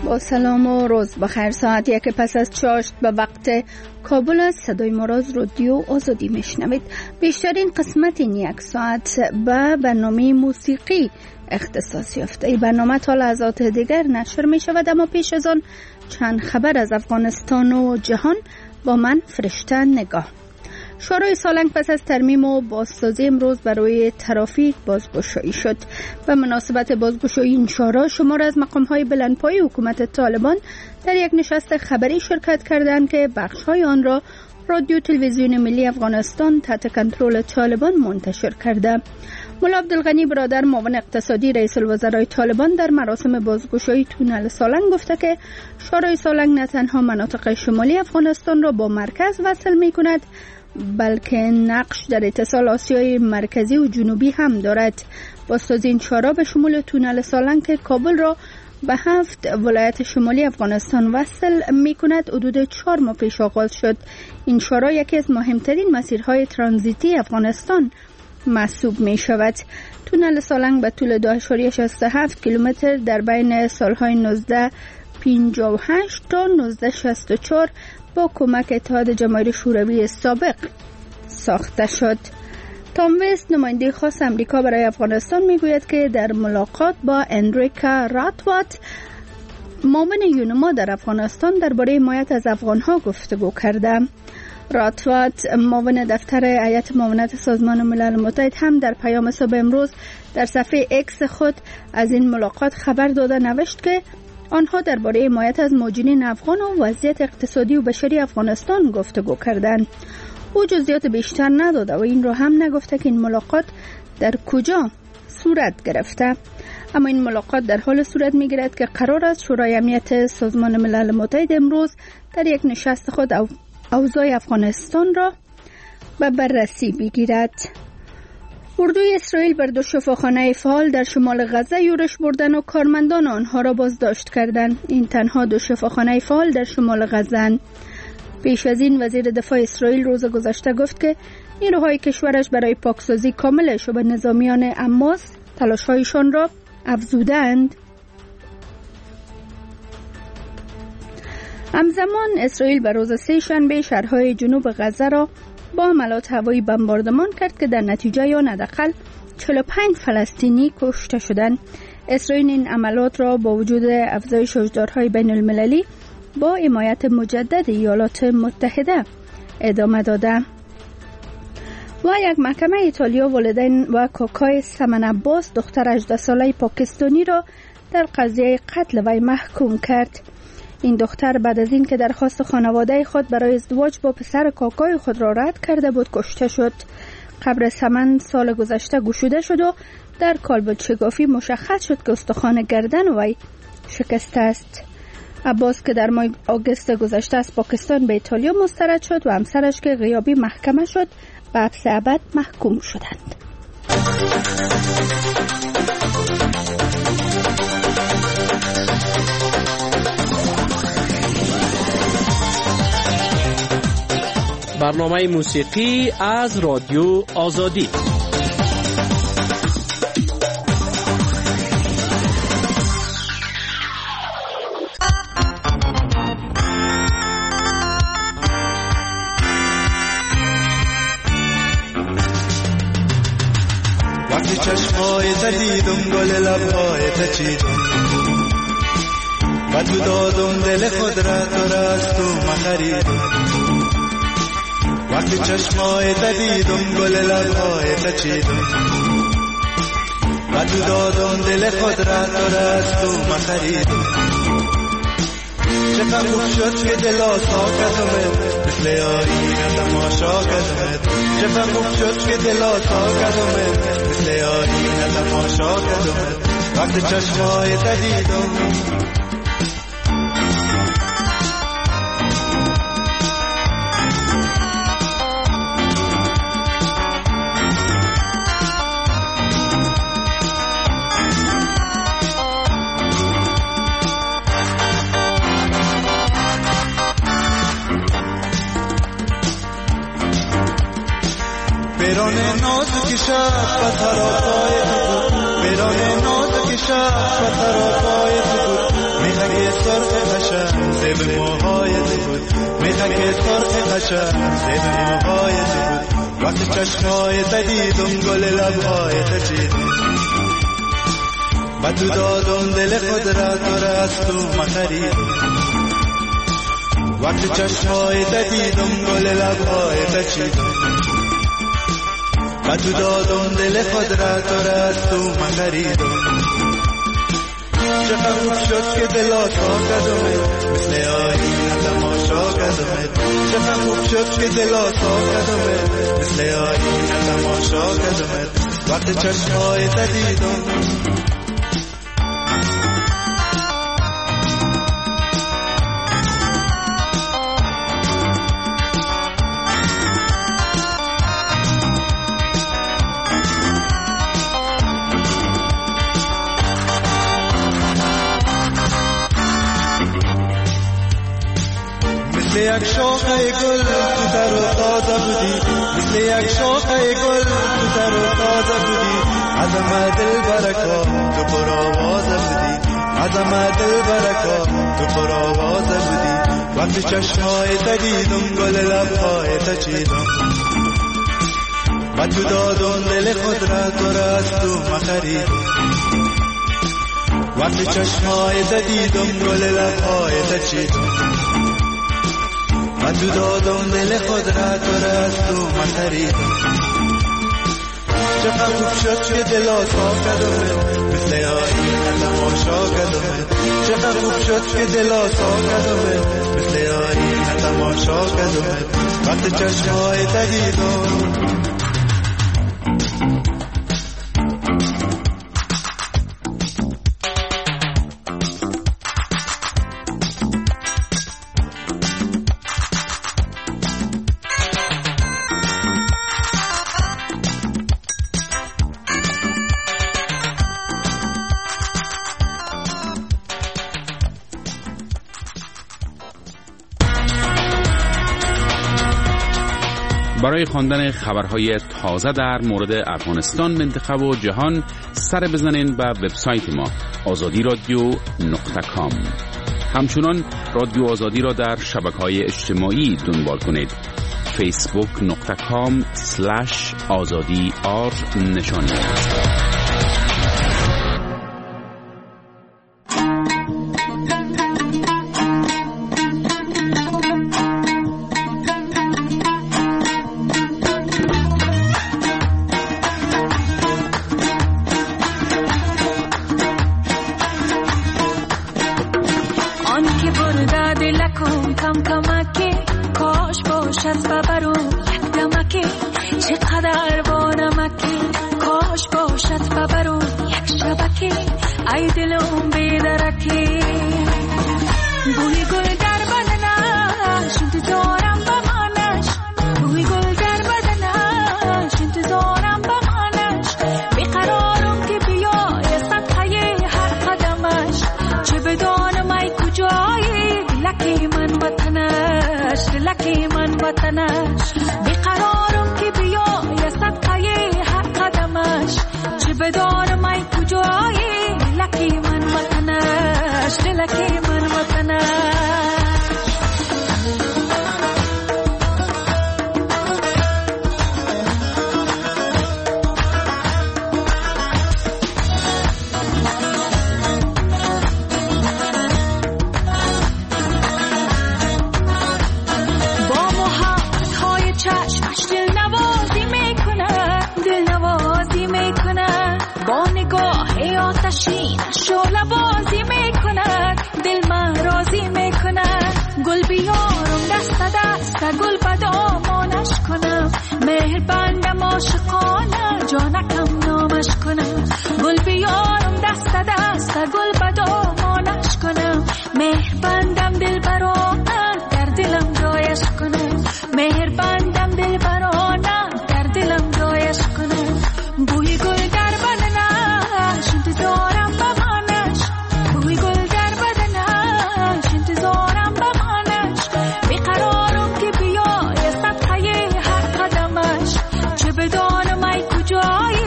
با سلام و روز بخیر. ساعت 1 پس از چاشت به وقت کابل است. صدای ما را از رادیو آزادی میشنوید. بیشترین قسمت این یک ساعت به برنامه موسیقی اختصاص یافته. این برنامه تا لحظات دیگر نشر می شود، اما پیش از آن چند خبر از افغانستان و جهان با من فرشته نگاه. شورای سالنگ پس از ترمیم و بازسازی امروز برای ترافیک بازگشایی شد. به مناسبت بازگشایی این شورا شمار از مقام‌های بلندپایه حکومت طالبان در یک نشست خبری شرکت کردند که بخش‌های آن را رادیو تلویزیون ملی افغانستان تحت کنترل طالبان منتشر کرده. ملا عبدالغنی برادر معاون اقتصادی رئیس الوزرای طالبان در مراسم بازگشایی تونل سالنگ گفته که شورای سالنگ نه تنها مناطق شمالی افغانستان را با مرکز وصل می‌کند، بلکه نقش در اتصال آسیای مرکزی و جنوبی هم دارد. بازسازی این شورا به شمول تونل سالنگ که کابل را به 7 ولایت شمالی افغانستان وصل می کند حدود 4 ماه پیش آغاز شد. این شورا یکی از مهمترین مسیرهای ترانزیتی افغانستان محسوب می شود. تونل سالنگ به طول 2.67 کیلومتر در بین سالهای 1958 تا 1964 با کمک اتحاد جماهیر شوروی سابق ساخته شد. تام وست نماینده خاص امریکا برای افغانستان میگوید که در ملاقات با انریکا راتوات معاون یونما در افغانستان درباره حمایت از افغانها گفتگو کرده. راتوات معاون دفتر هیئت معاونت سازمان ملل متحد هم در پیام صبح امروز در صفحه اکس خود از این ملاقات خبر داده نوشت که آنها درباره حمایت از مهاجرین افغان و وضعیت اقتصادی و بشری افغانستان گفتگو کردند. او جزئیات بیشتر نداده و این را هم نگفته که این ملاقات در کجا صورت گرفته. اما این ملاقات در حال صورت می‌گیرد که قرار است شورای امنیت سازمان ملل متحد امروز در یک نشست خود اوضاع افغانستان را به بررسی بگیرد. اردوی اسرائیل بر 2 شفاخانه فعال در شمال غزه یورش بردن و کارمندان آنها را بازداشت کردند. این تنها 2 شفاخانه فعال در شمال غزه. پیش از این وزیر دفاع اسرائیل روز گذشته گفت که نیروهای کشورش برای پاکسازی کامل شبه نظامیان حماس تلاش‌هایشان را افزودند. همزمان اسرائیل به روز 3 شنبه شهرهای جنوب غزه را با حملات هوایی بمباردمان کرد که در نتیجه آن حداقل 45 فلسطینی کشته شدند. اسرائیل این عملیات را با وجود افزایش هشدارهای بین المللی با حمایت مجدد ایالات متحده ادامه داده. و یک محکمه ایتالیا والدین و کاکای سمن عباس دختر 18 ساله پاکستانی را در قضیه قتل وی محکوم کرد. این دختر بعد از این که درخواست خانواده خود برای ازدواج با پسر کاکای خود را رد کرده بود کشته شد. قبر سمن سال گذشته گشوده شد و در کالبد شگافی مشخص شد که استخوان گردن وی شکسته است. عباس که در ماه آگوست گذشته از پاکستان به ایتالیا مسترد شد و همسرش که غیابی محکمه شد به حبس ابد محکوم شدند. برنامه موسیقی از رادیو آزادی. وقتی چشمای دیدم گل لبهای تچیدم و تو دادم دل خود را تو را از تو مخریدم. وقتی چشمای دیدم گل لبهای تچیدم و تو دادم دل خود را تو را از تو مخریدم. چقدر خوب شد که دل آسا کردمت مثل آینه تماشا کردمت. چقدر خوب شد که دل آسا کردمت مثل آینه تماشا کردمت. وقتی چشمای دیدم پیران نازک شب و تراپای تو بود، پیران نازک شب و تراپای تو بود. میخک سرخ قشنگ زیب موهای تو بود، میخک سرخ قشنگ زیب موهای تو بود. وقتی چشمای تدیدم گل لبهای تچیدم و تو دادم دل خود را تو را از تو مخریدم. وقتی چشمای تدیدم گل لبهای تچیدم و تو دادم دل خود را تو را از تو مخریدم. چقدر خوب شد که دلا تا کدومت مثل آینه تماشا کدومت. چقدر خوب شد که دلا تا کدومت مثل آینه تماشا کدومت. وقت چشمای تدیدم مثل یک شاخه گل تو در و تازه بودی، مثل یک شاخه گل تو در و تازه بودی. عظمت دل برکا تو پر آوازه بودی، عظمت دل برکا تو پر آوازه بودی. وقتی چشمای تدیدم گل لبهای تچیدم و تو دادم دل خود را تو را از تو مخریدم. وقتی چشمای تدیدم گل لبهای تچیدم و تو دادم دل خود را تو را از تو مخریدم. چقدر خوب شد که دلا تا کدومت مثل آینه تماشا کدومت. چقدر خوب شد که دلا تا کدومت مثل آینه تماشا کدومت. وقت چشمای تدیدم برای خواندن خبرهای تازه در مورد افغانستان، منطقه و جهان سر بزنین به وبسایت ما azadi.radio.com. همچنان رادیو آزادی را در شبکه‌های اجتماعی دنبال کنید. facebook.com/azadi نشانی.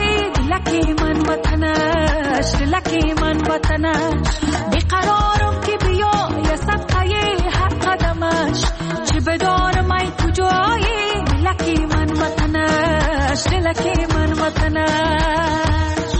لکی من وطنش بیقرارم که فلک من وطنش.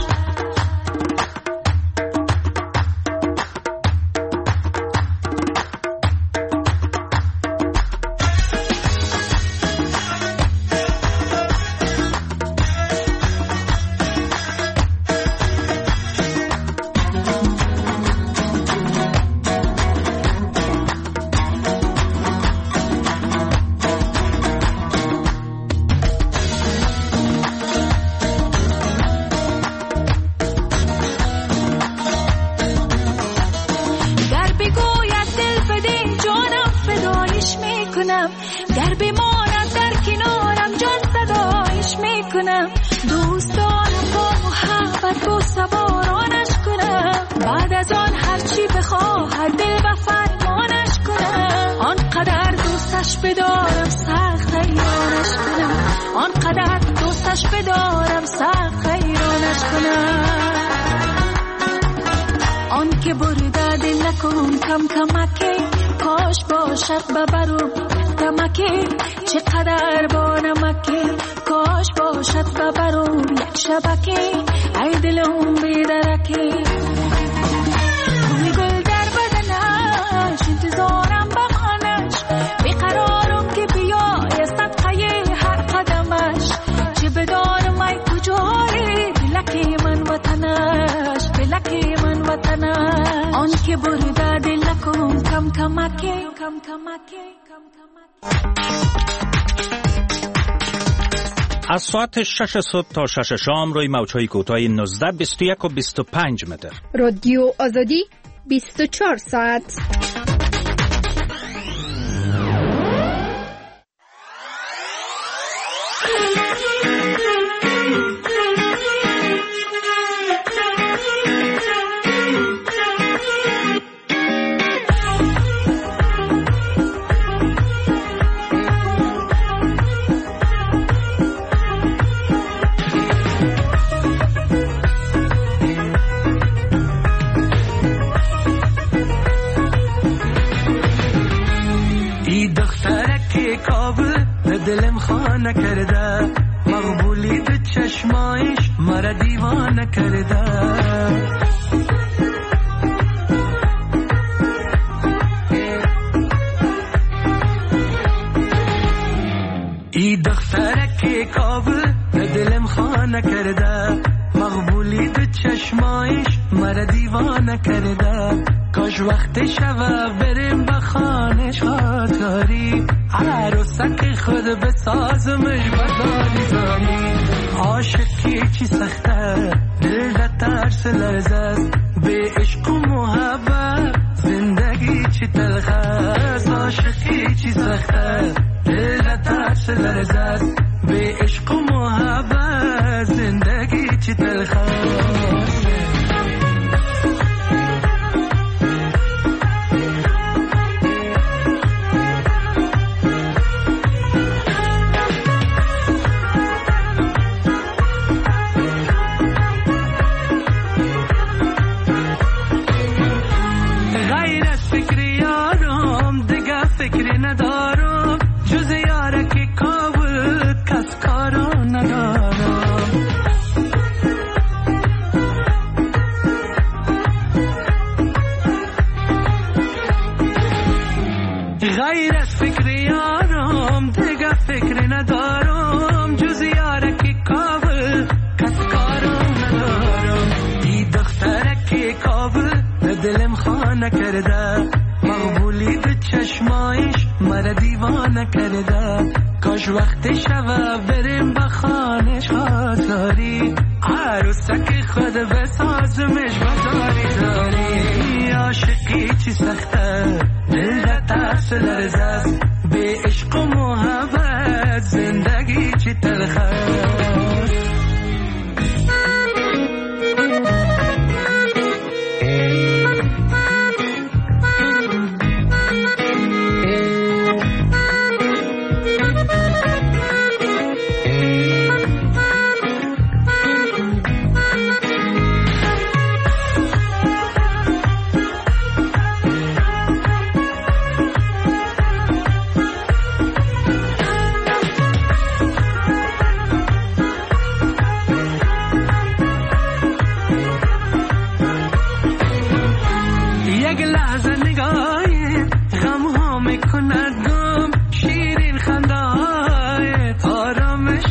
گر بماند در کنارم جان فدایش میکنم. دوستانم با محبت و سوارانش کنم. بعد از آن هرچی بخواهد دل و فرمانش کنم. آنقدر دوستش بدارم سخت حیرانش کنم. آنقدر دوستش بدارم سخت حیرانش کنم. آن که برده دل نکن کم کمکی، کاش باشد ببرم کمکی. چقدر با نمکی، کاش باشد ببرم یک شبکی. ای دلم بیدرکی، بوی گل در بدنش، انتظارم بهانش. بیقرارم که بیای صدقه هر قدمش. چه بدانم ای کجایی بلکی من وطنش، بلکی من وطنش. آن که برده دل نکن کم کمکی، کم کمکی، کم کمکی. از ساعت 6 صبح تا 6 شام روی موج‌های کوتاه 19، 21 و 25 متر. رادیو آزادی 24 ساعت. دلم خانه کرده، مقبولی تو چشمایش مرا دیوانه کرده. ای دختره که کابل دلم خانه کرده، مقبولی تو چشمایش مرا دیوانه کرده. کاش وقت شوه بریم به خانه شاتاری، عروسک خود بسازمش بداری داری. عاشقی چی سخته، دل را ترس لرزه است. به عشق و محبت زندگی چی تلخ است. عاشقی چی سخته، دل را ترس لرزه است. به عشق و محبت زندگی چی تلخ است. فکری ندارم جز یاره که کابل کس کارا ندارم. غیر از فکری یارم دیگه فکری ندارم جز یاره که کابل کس کارا ندارم. ای دختره که کابل دلم خانه کرده، مقبولی تو چشمایش مرا دیوانه کرده. کاش وقت شوه بریم به خانه شاتاری، عروسک خود بسازمش بداری داری. عاشقی چی سخته، دل را ترس لرزه است. به عشق و محبت زندگی چی تلخ است.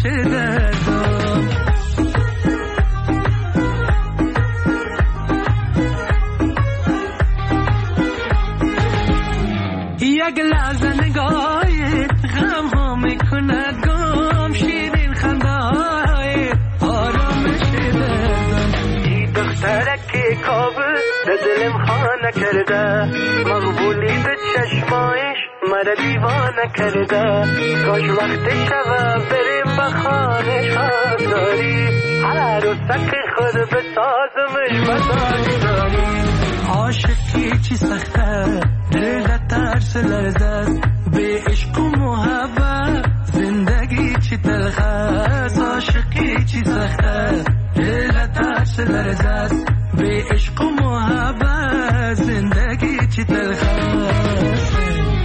یک لحظه نگاهی غم ها میکند گم شیرین خنده های آرامش دردم ای دخترک کابل دلم خانه کرده مقبولی به چشمایش مرا دیوانه کرده کاش وقت شبه بریم به خانه خواهداری عروسک خود بسازمش بسازداری عاشقی چی سخته دل ترس لرزد به عشق و محبت زندگی چی تلخ است عاشقی چی سخته دل ترس لرزد به عشق و محبت زندگی چی تلخ است.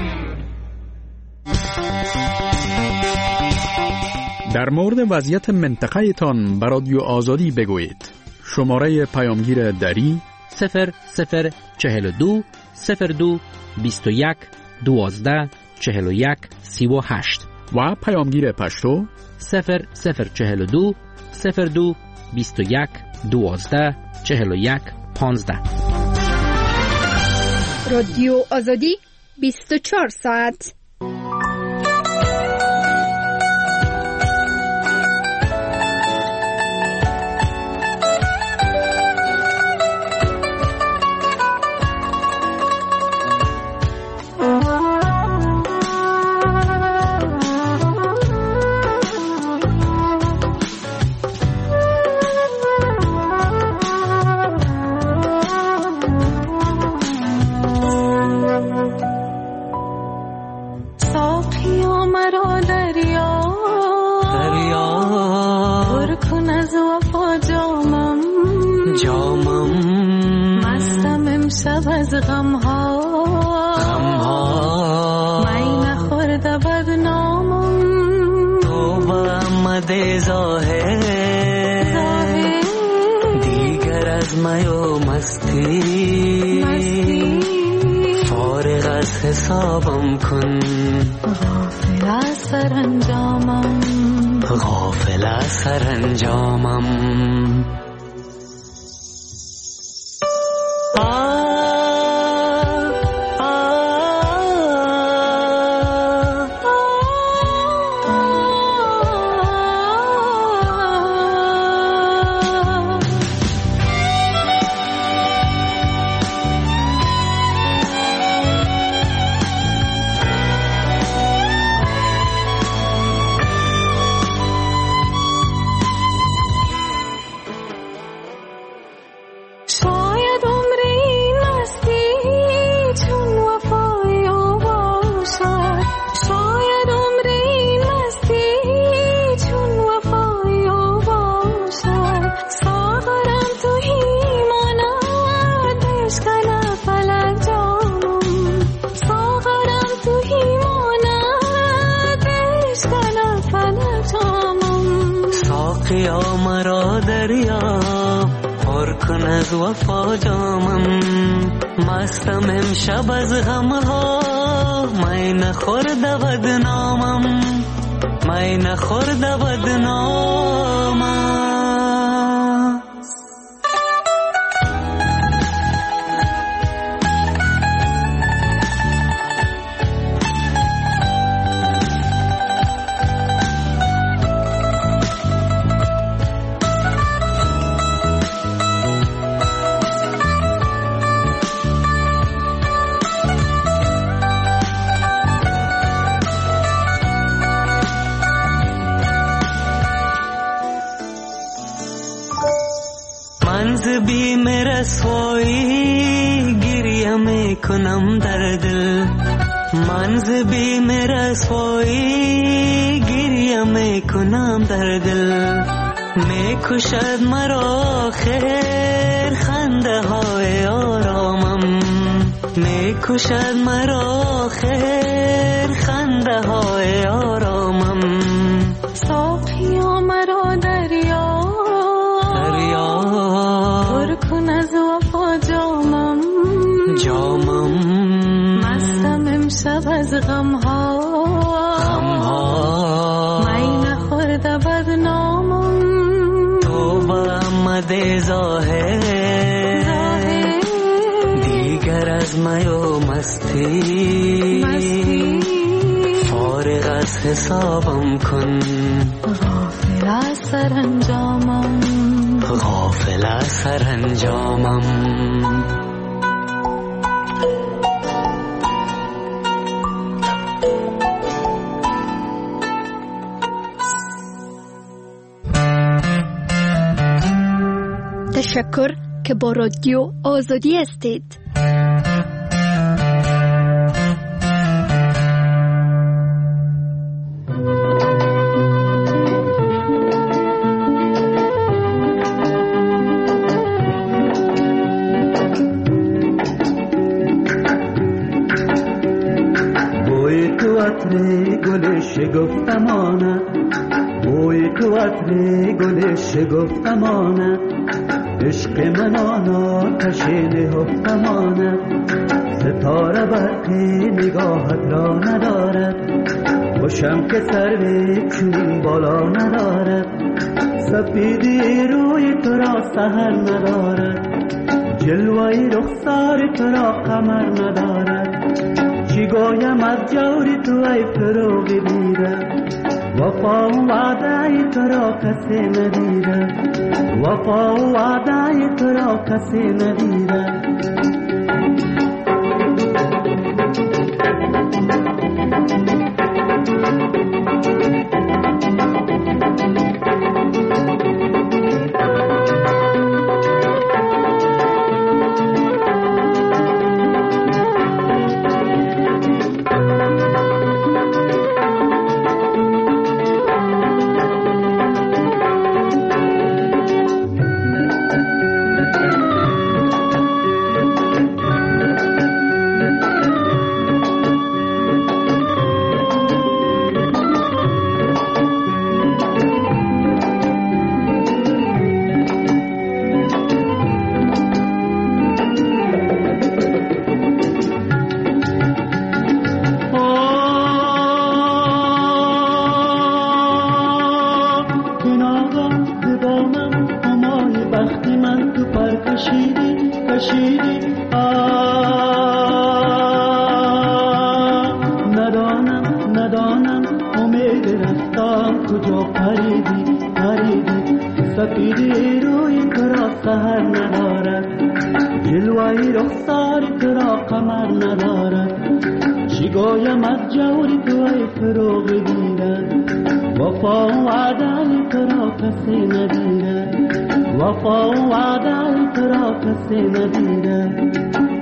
در مورد وضعیت منطقه تان به رادیو آزادی بگویید. شماره پیامگیر دری 0042 02 21 12 41 38 و پیامگیر پشتو 0042 02 21 12 41 15. رادیو آزادی 24 ساعت. از غم ها می نخورده بدنامم تو با آمده ظاهر دیگر از می و مستی فارغ از حسابم کن غافل از سرانجامم غافل از سرانجامم ساقیا مرا دریا پر کن از وفا جامم مستم امشب از غمها می نخورده بدنامم می نخورده بدنامم بیم رسوایی گریه میکنم در دل منز بیم رسوایی گریه میکنم در دل میکشد مرا خیر خنده های آرامم میکشد مرا خیر خنده های آرامم ساقیا مرا دریا پر کن از وفا جامم مستم امشب از غمها می نخورده بدنامم تو با آمد ظاهر دیگر از می و مستی فارغ از حسابم کن غافل از سرانجامم غافل از سرانجامم تشکر که با رادیو آزادی هستید. بوی تو عطر گل شگفتمانه بوی تو عطر گل شگفتمانه عشق من آن آتش نهفتمانه ستاره برق نگاهت را ندارد خوشم که سروی چنین بالا ندارد سفیدی روی تو را سحر ندارد جلوه رخسار تو را قمر ندارد چی گویم از جوری تو ای فروغ دیده وفا و وعده تو را کسی ندیده وفا و وعده تو را کسی ندیده ندانم امید رفتم کجا پریدی سفیدی روی تو را سحر ندارد جلوه رخسار تو را قمر ندارد چی گویم از جوری تو ای فروغ دیده وفا و وعده تو را کسی ندیده وفا و وعده تو را کسی ندیده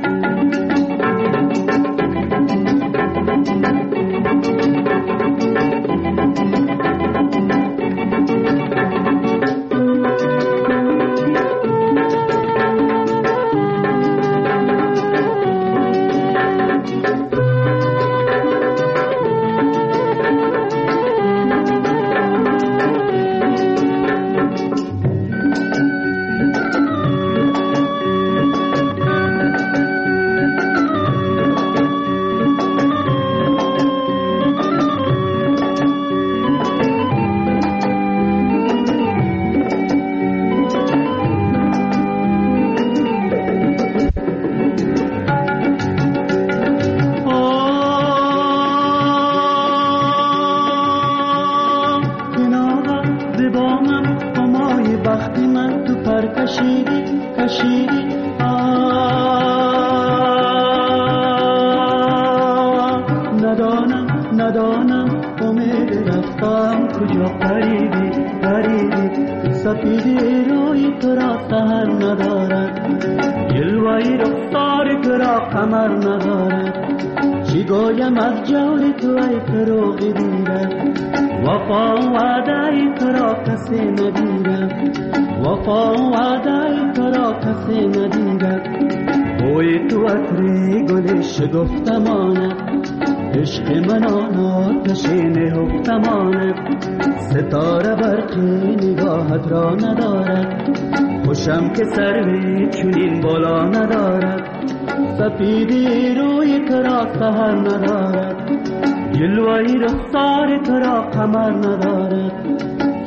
ندانم امید رفتم کجا پریدی سفیدی روی تو را سحر ندارد جلوه رخسار تو را قمر ندارد چی گویم از جور تو ای فروغ دیده وفا و وعده تو را کسی ندیده وفا و وعده تو را کسی ندیده بوی تو عطر گل شگفتمانه عشق من آن آتش نهفتمانه ستاره برقی نگاهت را ندارد خوشم که سروی چنین بالا ندارد سفیدی روی تو را سحر ندارد جلوه رخسار تو را قمر ندارد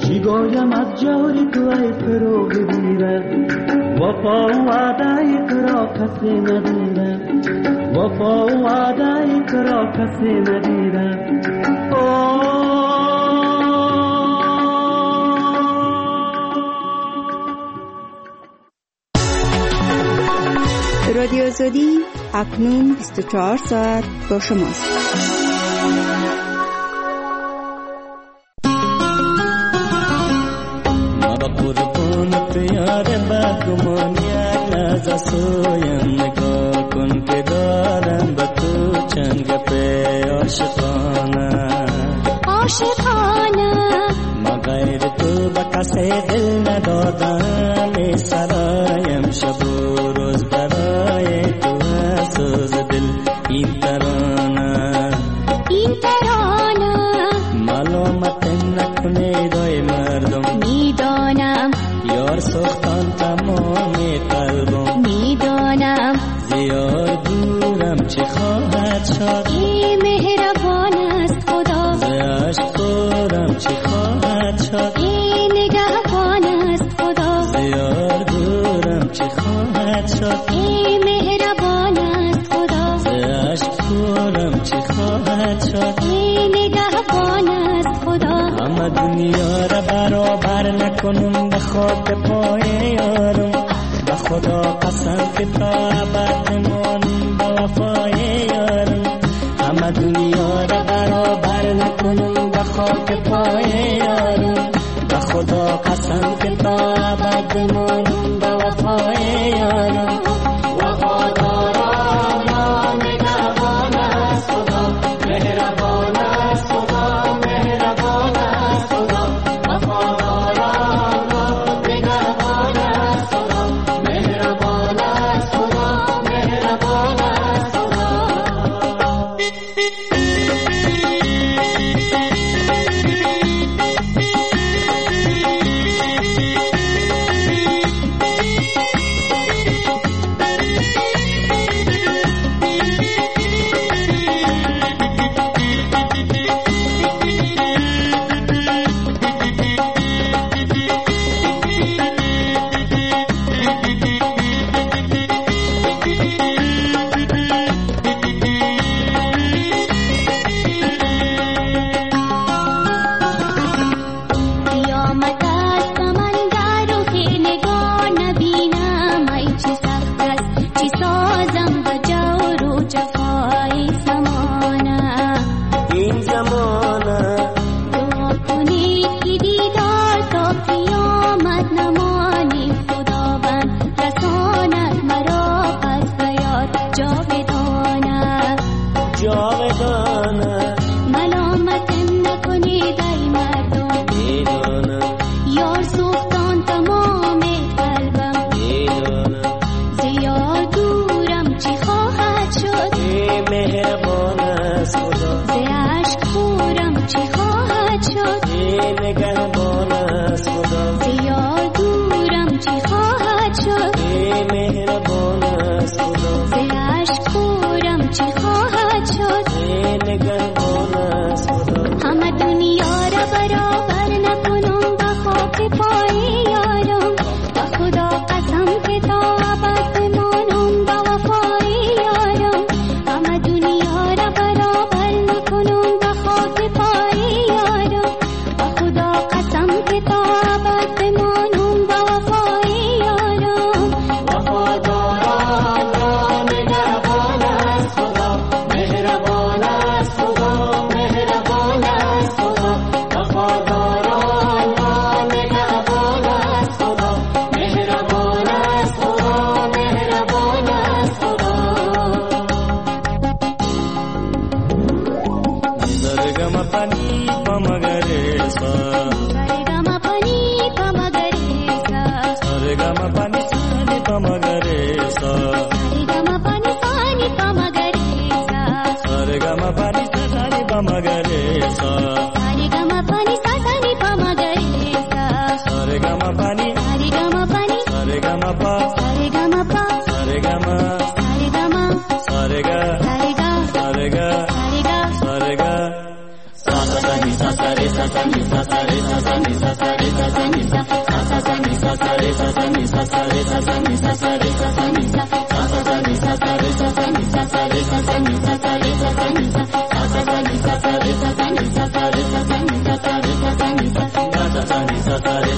چی گویم از جوری تو ای فروغ دیره وفا و وعده کرا کسی ندیره وفا و وعده کرا کسی ندیره رادیو آزادی اکنون 24 ساعت با شماست. ما با قربان پیار بدگمان یک لحظه سویم نگاه کن که دارم با تو چند گپ عاشقانه ما غیر تو با کسی دل ندادم سرایم شب و روز برای تو سوز دل این ترانه معلومت نکنه دای مردم میدانم یار سختان تمام قلبم میدانم زیاد دورم چه خواهد شد ای مهربان است خدا ز عشق دورم چه خواهد شد ای نگهبان است خدا زیاد دورم چه خواهد شد ای مهربان است خدا ز عشق دورم چه خواهد شد ای نگهبان است خدا همه دنیا را برابر نکنم به خاک پای یارم به خدا قسم که تا ابد نمانم به وفای یارم همه دنیا را برابر نکنم به خاک پای یارم به خدا قسم که تا ابد نمانم به وفای یارم وفادارانم نگهبان است خدا مهربان است خدا مهربان است خدا وفادارانم نگهبان است خدا مهربان است خدا مهربان است خدا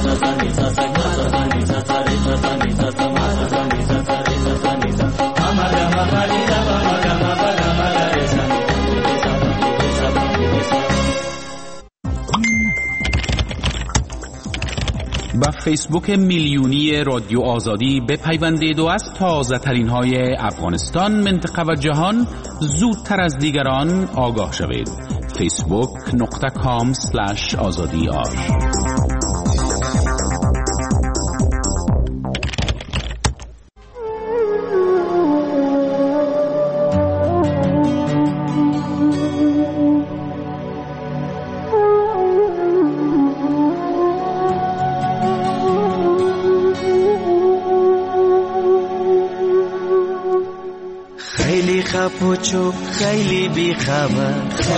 با فیسبوک میلیونی رادیو آزادی بپیوندید و از تازه ترین های افغانستان، منطقه و جهان زودتر از دیگران آگاه شوید. facebook.com/azadi.ar پوچو خیلی بی خبر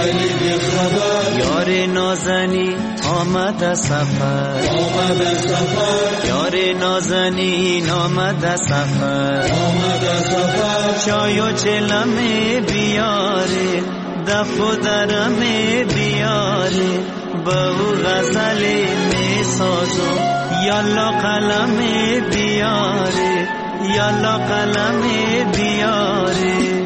یار نازنی آمد سفر یار نازنین آمد سفر چای و چلمه بیاره دف و درمه بیاره با او غزل می سازم یالا قلم بیاره یالا قلم بیاره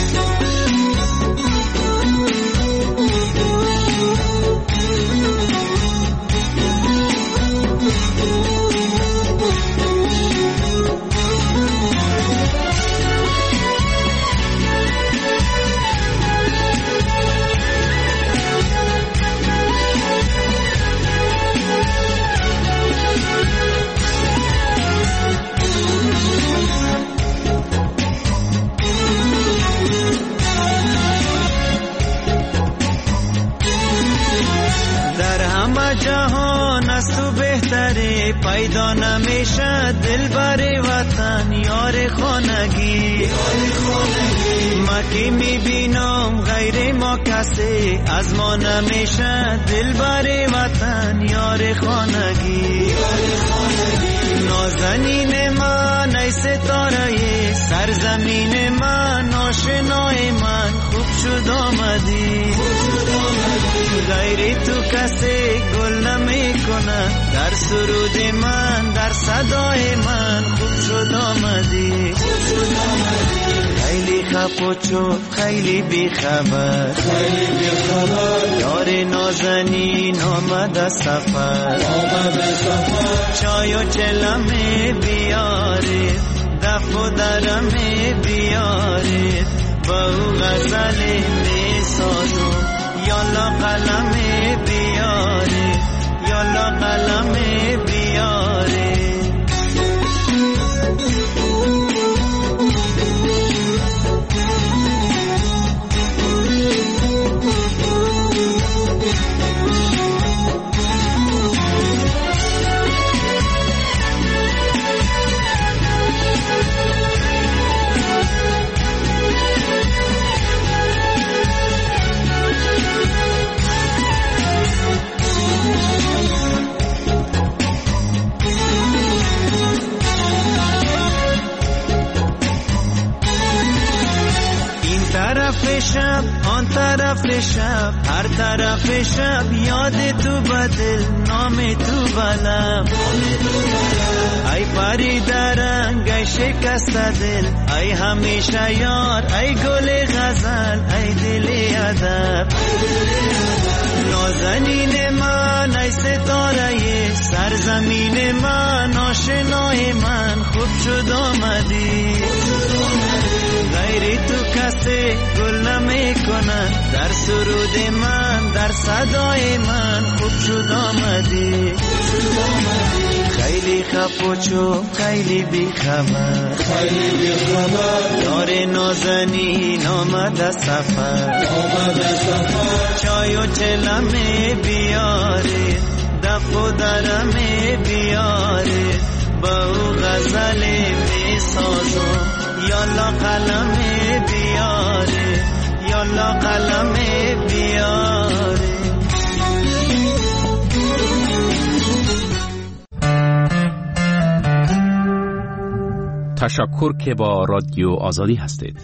جهان از تو بهتره پیدا نمیشه دلبر وطن یار خانگی ما که میبینم غیر ما کسی از ما نمیشه دلبر وطن یار خانگی نازنین من ای ستاره سرزمین من آشنای من خوب شد آمدی غیر تو کسی گل نمی کنه در سرود من در صدای من خوب شد آمدی خیلی خف و چوب خیلی بی خبر یار نازنین آمد سفر چای و چلمه بیاره دف و درمه بیاره با او غزل می سازم یالا قلم بیاره یالا قلم بیاره شب آن طرف شب هر طرف شب یاد تو بدل نام تو بلم ای پری درنگ ای شکست دل ای همیشه یار ای گل غزل ای دل ادب نازنین من ای ستاره سرزمین من آشنای من خوب شد آمدی غیر تو کسی گل نمی کنن در سرود من در صدای من خوب شد آمدی خیلی خف و چوب خیلی بی خبر یار نازنین آمد سفر چای و چلمه بیاره دف و درمه بیاره با او غزل می سازم یالا قلم بیاره یالا قلم بیاره تشکر که با رادیو آزادی هستید.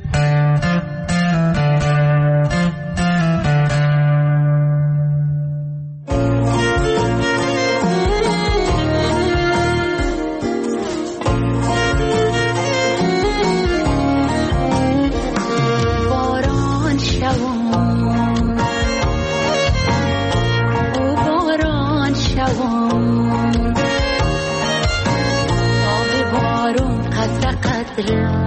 قدرم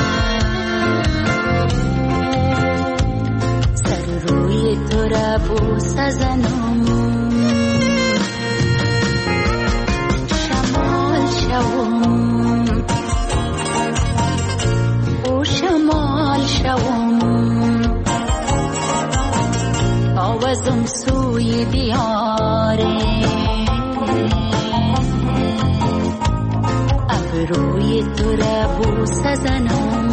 سر روی تو را بوس زنم شمال شوم او شمال شوم آوازم سوی دیاره ابروی تو را بوس زنم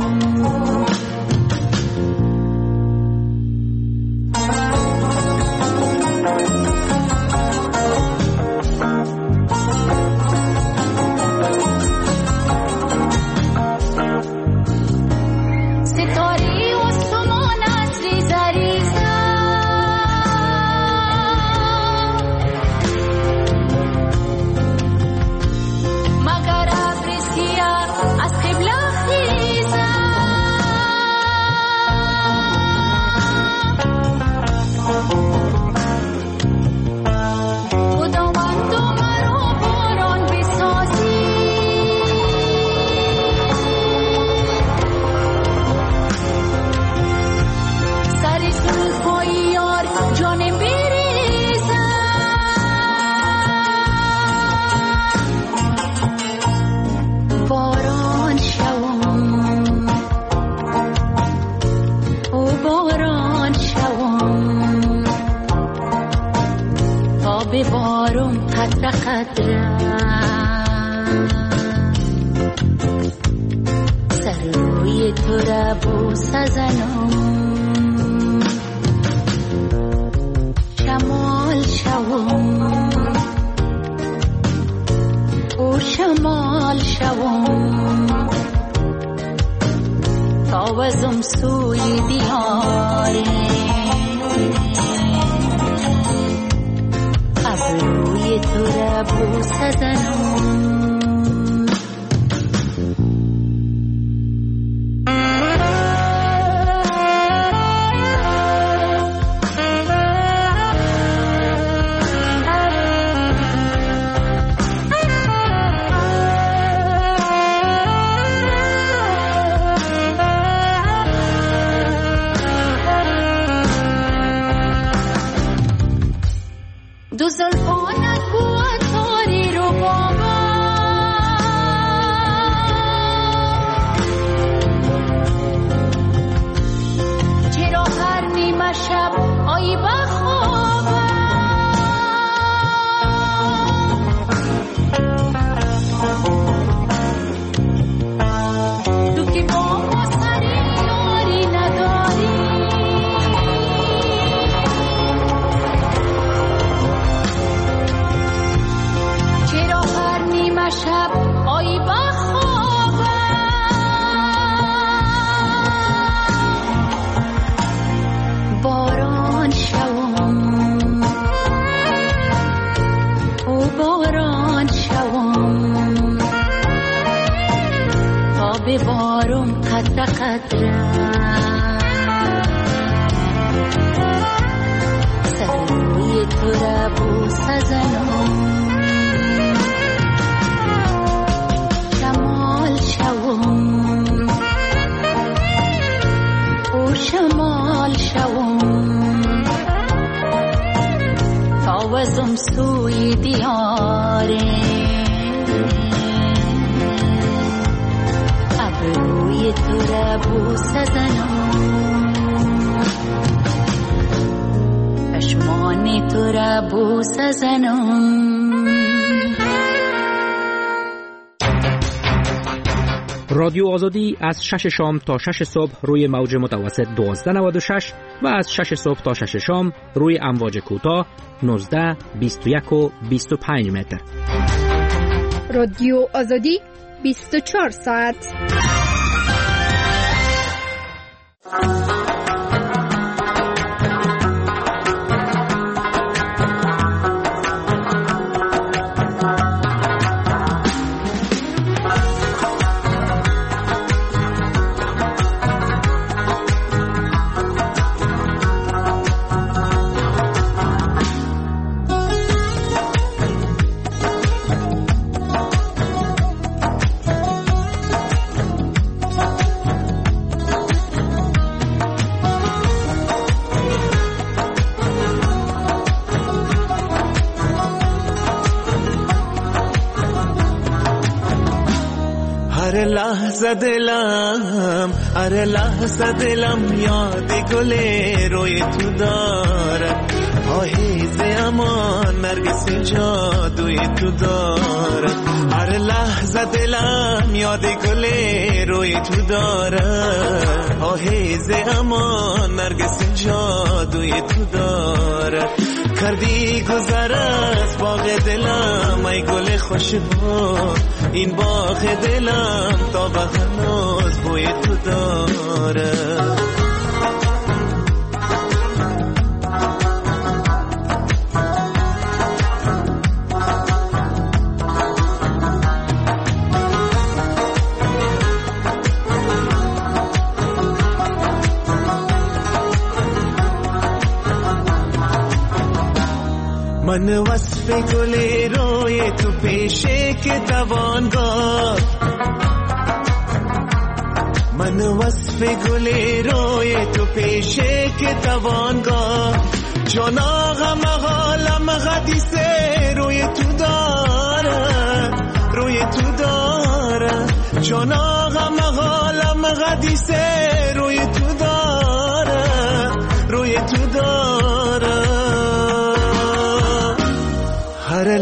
سر روی تو را بوس زنم شمال شوم او شمال شوم تاوزم سوی دیاره ابروی تو را بوس زنم دو زلفانت بود تاری رو بابا چرا هر نیمه شب آیی بخوابم تو که با ما سری یاری نداری شب آیی بخوابم باران شوم او باران شوم تا ببارم قدر قدرم سر روی تو را بوس زنم شمال شوم تاوزم سوی دیاره ابروی تو را بوس زنم چشمان تو را بوس زنم رادیو آزادی از 6 شام تا 6 صبح روی موج متوسط 1296 و از 6 صبح تا 6 شام روی امواج کوتاه 19 21 و 25 متر. رادیو آزادی 24 ساعت. هر لحظه دلم یاد گل روی تو دارد آهیز امان نرگس جادوی تو دارد هر لحظه دلم یاد گل روی تو دارد آهیز امان نرگس جادوی تو دارد کردی گذر از باغ دلم ای گل خوشبو این باغ دلم تا به هنوز بوی تو داره من وصف گل روی تو پیشه که توانگاه من وصف گل روی تو پیشه که توانگاه جان آقا مغالم غدیسه روی تو داره جان آقا مغالم غدیسه روی تو داره هر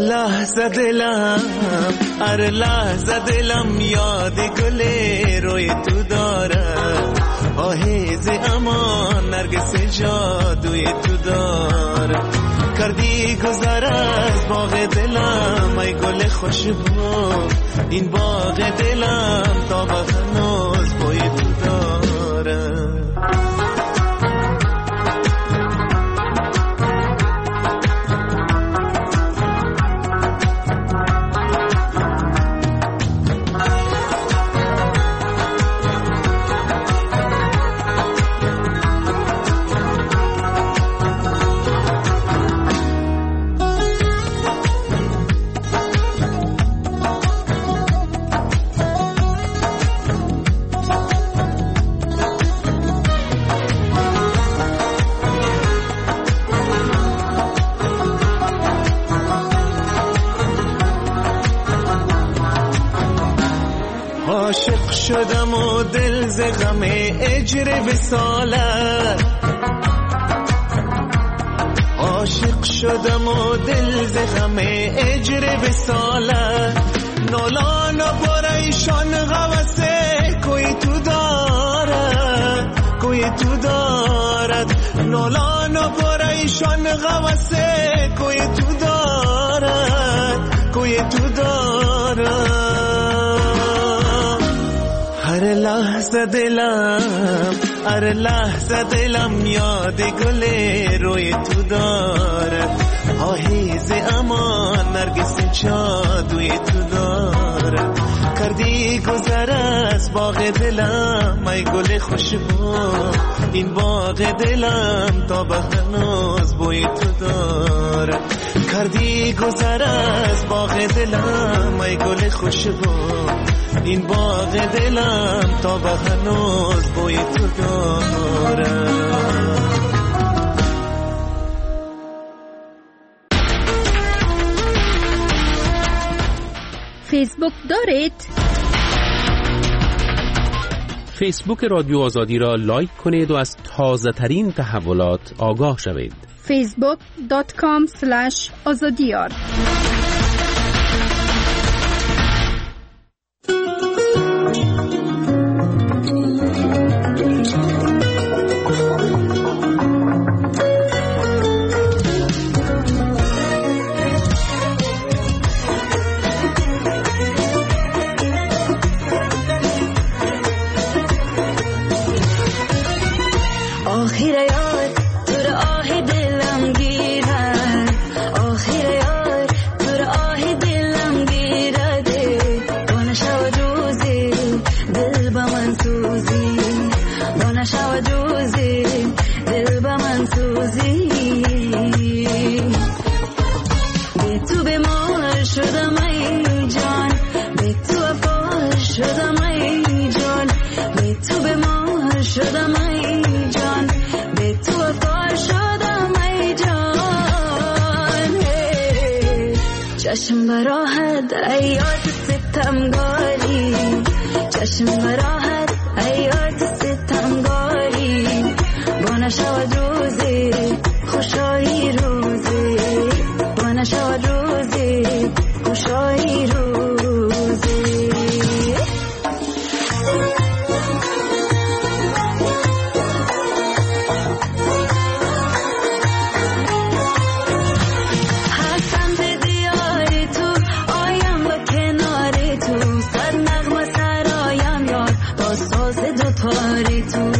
لحظه دلم یاد گل روی تو داره آهیز امان نرگس جادوی تو داره کردی گذر از باغ دلم ای گل خوشبو این باغ دلم تا به هنوز بوی تو داره عاشق شدم و دل ز غم اجر وصالت عاشق شدم و دل ز غم اجر وصالت نولان و پریشان غوسه کوی تو دارد نولان و پریشان غوسه کوی تو دارد هر لحظه دلم یاد گل روی تو دارد آهیز امان نرگس جادوی تو دارد کردی گذر از باغ دلم ای گل خوشبو این باغ دلم تا به هنوز بوی تو دارد کردی گذر از باغ دلم ای گل خوشبو این باغ دلم تا به هنوز بوی تو داره فیسبوک دارید؟ فیسبوک رادیو آزادی را لایک کنید و از تازه ترین تحولات آگاه شوید. facebook.com/azadiyar چشم براحت ایات ستم گالی چشم براحت ایات ستمگاری با نشود روزی خوشایی روزی با نشود روزی خوشایی روزی هستم به دیاری تو آیم به کناری تو صد نغمه سرایم یار با ساز دوتاری تو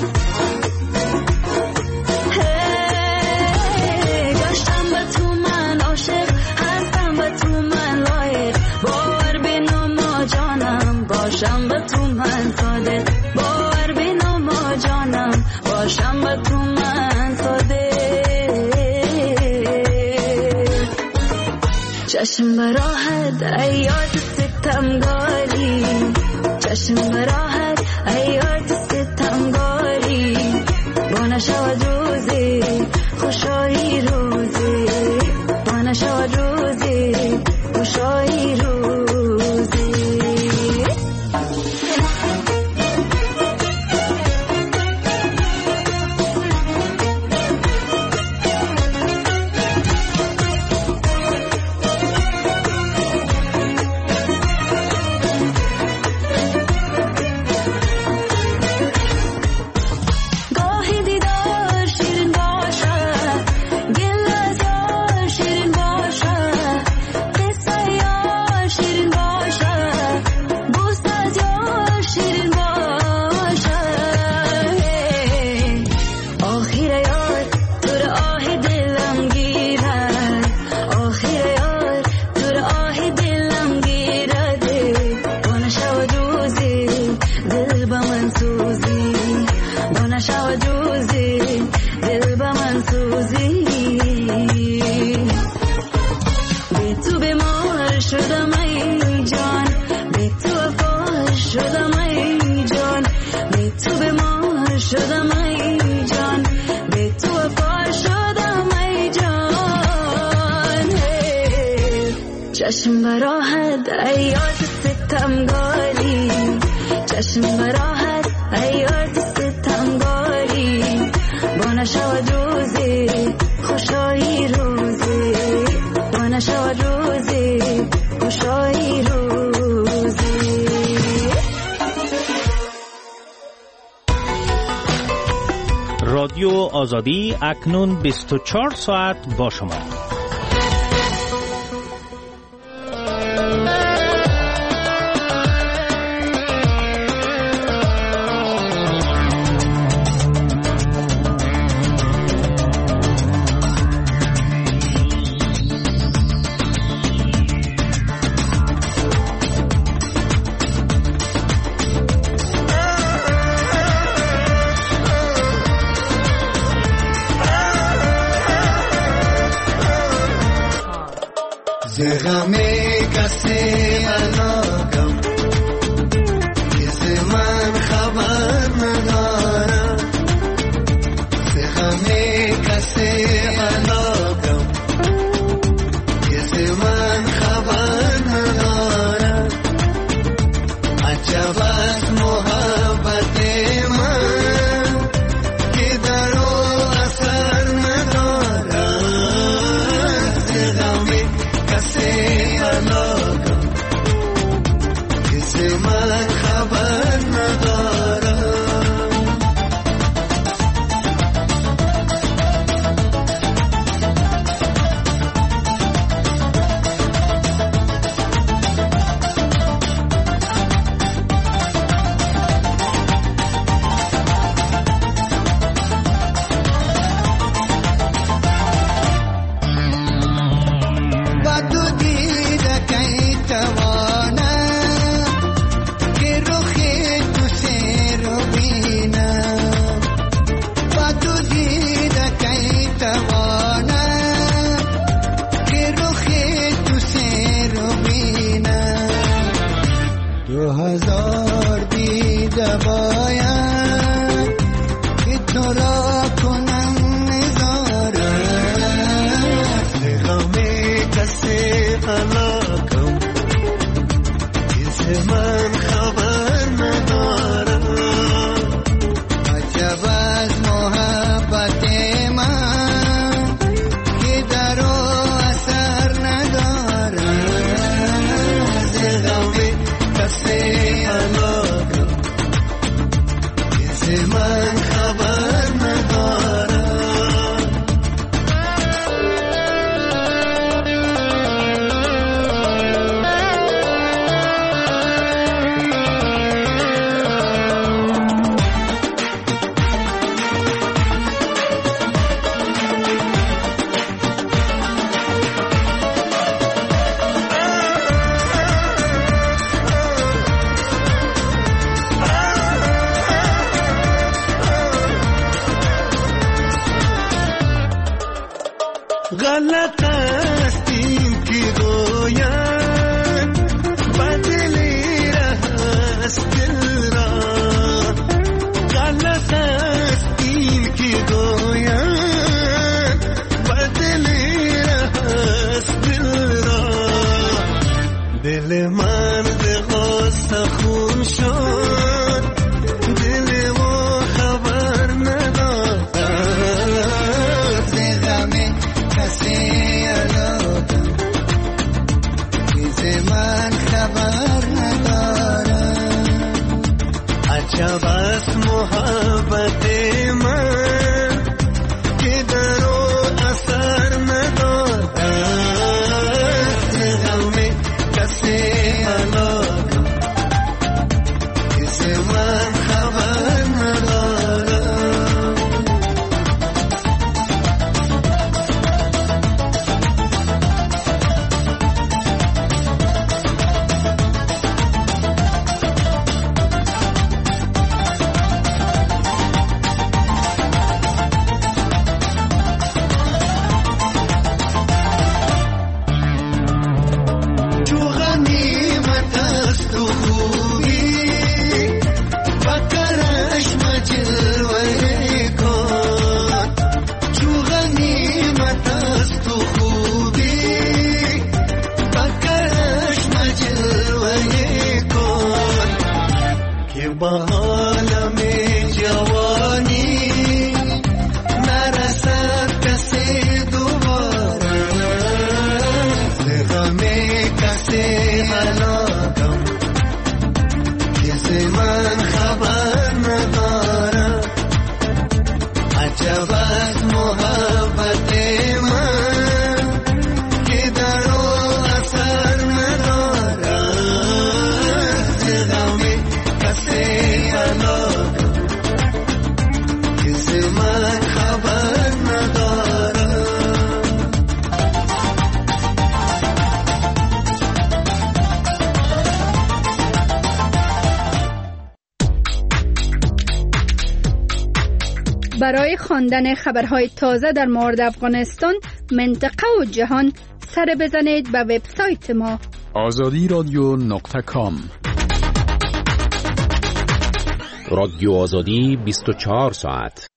باشم به تو من صادق باور بینم ما جانم باشم به تو من صادق چشم براحت ایات ستمگاری چشم براحت ایات ستمگاری با نشود روزی خوشایی روزی با نشود روزی خوشایی روزی چشم براحت ایات ستمگاری چشم براحت ایات ستمگاری با نشود روزی خوشایی روزی با نشود روزی خوشایی روزی رادیو آزادی اکنون 24 ساعت با شما. غمی کسی علاقم کسی من خبر ندارم غمی کسی علاقم کسی من خبر ندارم عجب از محبت من که در او اثر ندارم غمی کسی علاقم کسی من خبر ندارم من خبر دل من به غصه خون شد، دل ما خبر ندارد، ز غم کسی الادم ز من خبر ندارد. عجب است محبت من که در او اثر ندارد، ز غم کسی الادم ز من خبر ندارد. برای خواندن خبرهای تازه در مورد افغانستان، منطقه و جهان سر بزنید به وبسایت ما azadiradio.com. رادیو آزادی 24 ساعت